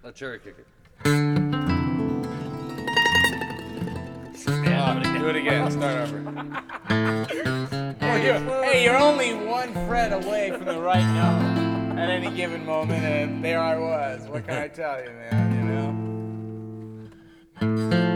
A cherry kicker. Do it again. Start over. Hey, you're only one fret away from the right note at any given moment, and there I was. What can I tell you, man? You know.